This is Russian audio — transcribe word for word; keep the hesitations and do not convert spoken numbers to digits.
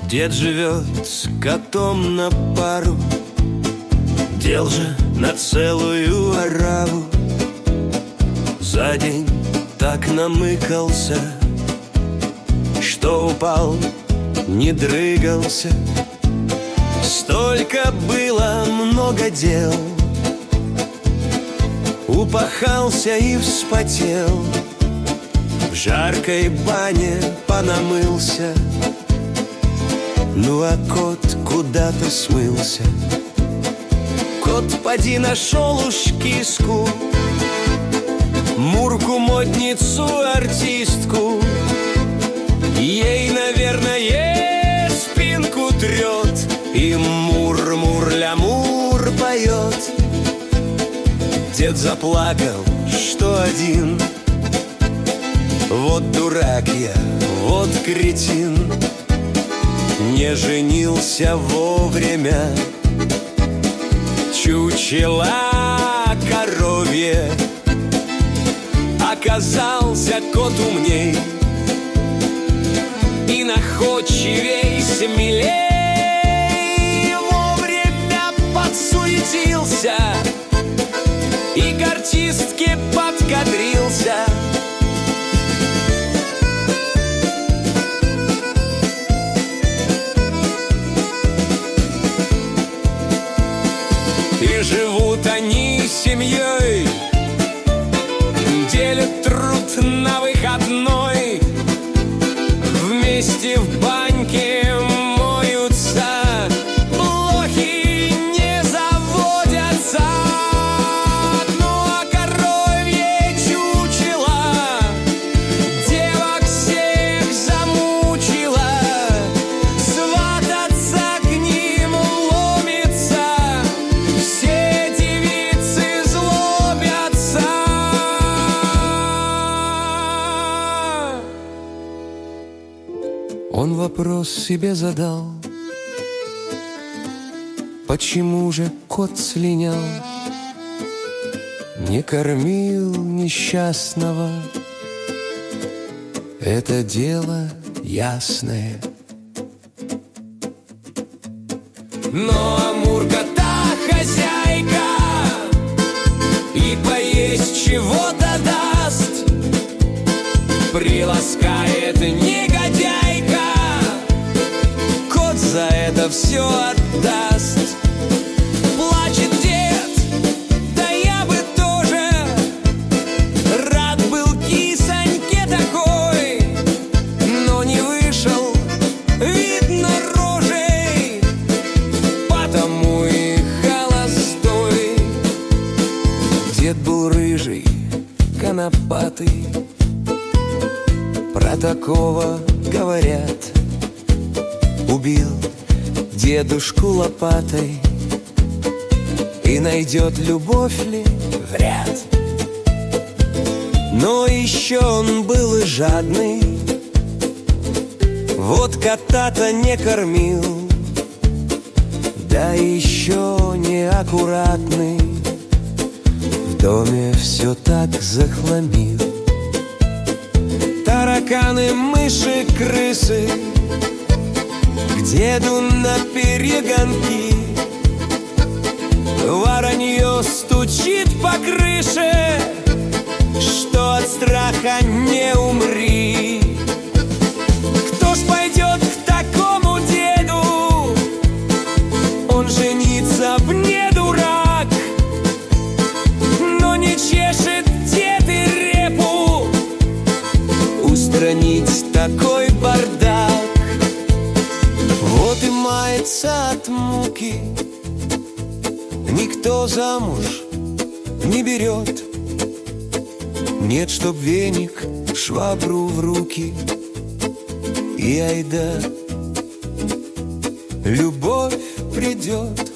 Дед живет с котом на пару, дел же на целую ораву. За день так намыкался, что упал, не дрыгался. Столько было много дел, упахался и вспотел, в жаркой бане понамылся. Ну а кот куда-то смылся. Кот поди нашел уж киску, Мурку, модницу, артистку. Ей, наверное, спинку трет и мур-мур-ля-мур поет. Дед заплакал, что один. Вот дурак я, вот кретин, не женился вовремя. Чучело коровье, оказался кот умней и находчивей, смелей. Вовремя подсуетился и к артистке подкадрился. И живут они семьей, делят труд на выходной, вместе в баньке моются, блохи не заводятся. Ну а коровье чучело девок всех замучило, свататься к ним ломится, все девицы злобятся. Он вопрос себе задал: почему же кот слинял, не кормил несчастного? Это дело ясное. Но Мурка-то хозяйка и поесть чего-то даст, приласкает негодяйка, кот за это все отдаст. Плачет дед, да я бы тоже рад был кисоньке такой, но не вышел, видно, рожей, потому и холостой. Дед был рыжий, конопатый, про такого говорят, убил дедушку лопатой. И найдет любовь ли? Вряд. Но еще он был и жадный, вот кота-то не кормил, да еще неаккуратный, в доме все так захламил. Тараканы, мыши, крысы к деду на перегонки, воронье стучит по крыше, что от страха не умри. Кто ж пойдет к такому деду? Он жениться в не дурак, но не чешет дед и репу устранить такой бардак. Вот и мается от муки, никто замуж не берет. Нет, чтоб веник, швабру в руки, и айда любовь придет.